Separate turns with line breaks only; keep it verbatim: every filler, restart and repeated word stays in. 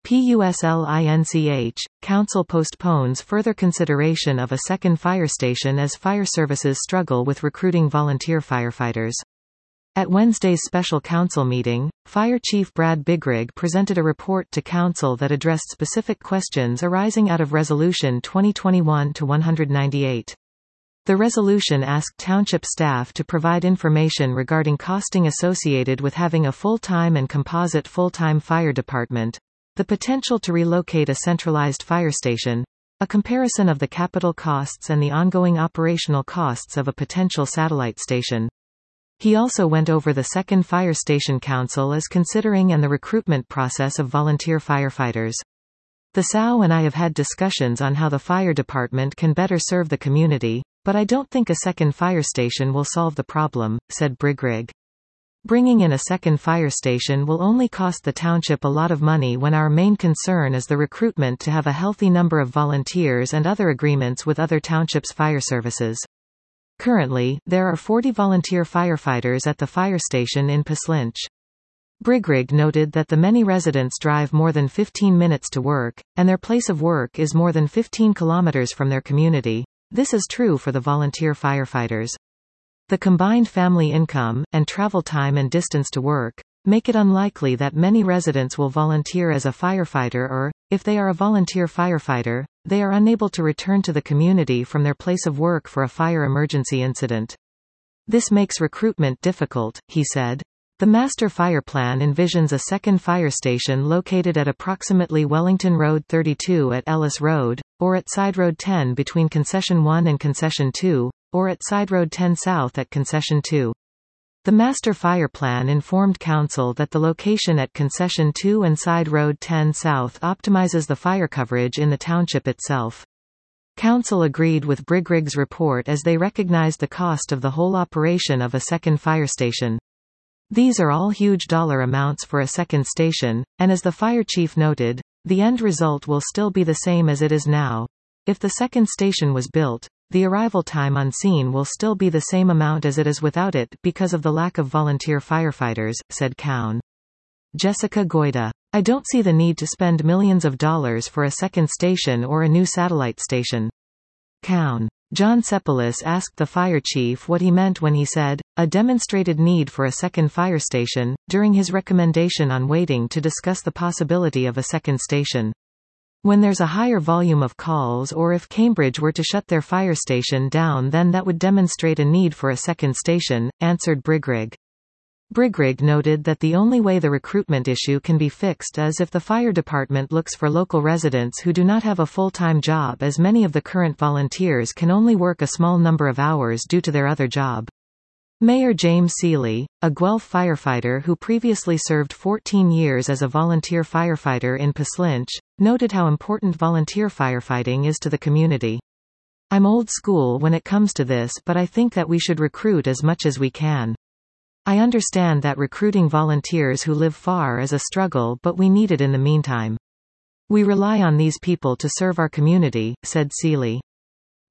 PUSLINCH, Council postpones further consideration of a second fire station as fire services struggle with recruiting volunteer firefighters. At Wednesday's special council meeting, Fire Chief Brad Bigrig presented a report to council that addressed specific questions arising out of Resolution twenty twenty-one dash one ninety-eight. The resolution asked township staff to provide information regarding costing associated with having a full-time and composite full-time fire department, the potential to relocate a centralized fire station, a comparison of the capital costs and the ongoing operational costs of a potential satellite station. He also went over the second fire station council is considering and the recruitment process of volunteer firefighters. The S O W and I have had discussions on how the fire department can better serve the community, but I don't think a second fire station will solve the problem, said Bigrig. Bringing in a second fire station will only cost the township a lot of money when our main concern is the recruitment to have a healthy number of volunteers and other agreements with other townships' fire services. Currently, there are forty volunteer firefighters at the fire station in Pislinch. Bigrig noted that the many residents drive more than fifteen minutes to work, and their place of work is more than fifteen kilometers from their community. This is true for the volunteer firefighters. The combined family income, and travel time and distance to work, make it unlikely that many residents will volunteer as a firefighter or, if they are a volunteer firefighter, they are unable to return to the community from their place of work for a fire emergency incident. This makes recruitment difficult, he said. The master fire plan envisions a second fire station located at approximately Wellington Road thirty-two at Ellis Road, or at Side Road ten between Concession one and Concession two, or at Side Road ten South at Concession two. The master fire plan informed council that the location at Concession two and Side Road ten South optimizes the fire coverage in the township itself. Council agreed with Bigrig's report as they recognized the cost of the whole operation of a second fire station. These are all huge dollar amounts for a second station, and as the fire chief noted, the end result will still be the same as it is now. If the second station was built, the arrival time on scene will still be the same amount as it is without it because of the lack of volunteer firefighters, said Cowan. Jessica Goida. I don't see the need to spend millions of dollars for a second station or a new satellite station. Cowan. John Sepolis asked the fire chief what he meant when he said, a demonstrated need for a second fire station, during his recommendation on waiting to discuss the possibility of a second station. When there's a higher volume of calls or if Cambridge were to shut their fire station down, then that would demonstrate a need for a second station, answered Bigrig. Bigrig noted that the only way the recruitment issue can be fixed is if the fire department looks for local residents who do not have a full-time job, as many of the current volunteers can only work a small number of hours due to their other job. Mayor James Seeley, a Guelph firefighter who previously served fourteen years as a volunteer firefighter in Pislinch, noted how important volunteer firefighting is to the community. I'm old school when it comes to this, but I think that we should recruit as much as we can. I understand that recruiting volunteers who live far is a struggle, but we need it in the meantime. We rely on these people to serve our community, said Seeley.